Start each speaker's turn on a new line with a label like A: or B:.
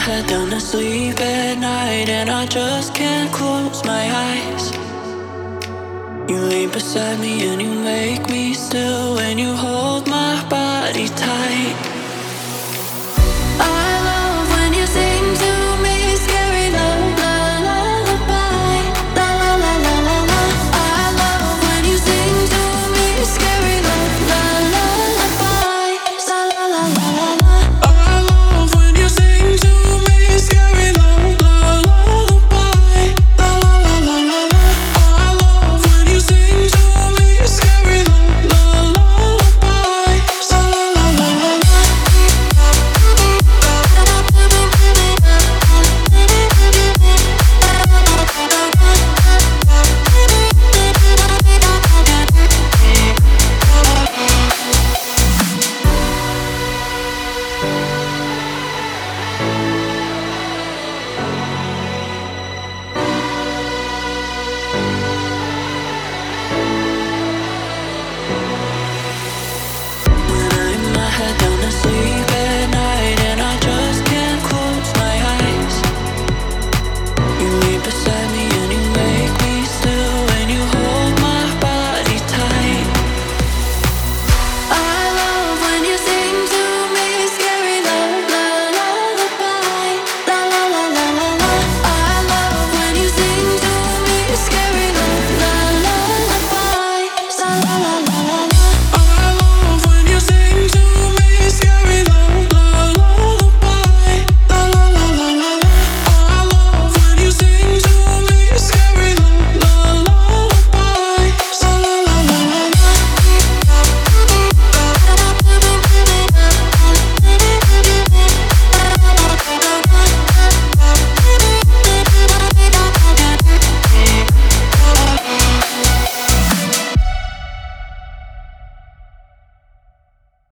A: head down to sleep at night, and I just can't close my eyes. You lay beside me and you make me still when you hold my body tight.